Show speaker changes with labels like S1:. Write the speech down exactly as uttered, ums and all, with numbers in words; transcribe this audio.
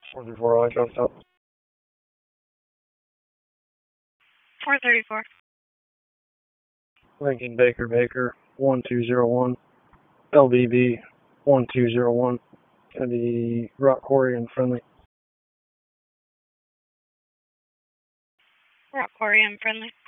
S1: four thirty-four, I dropped out.
S2: four thirty-four.
S1: Lincoln Baker Baker, one two zero one. L B B, one two zero one. Gonna be Rock Quarry and friendly.
S2: Rock Quarry and friendly.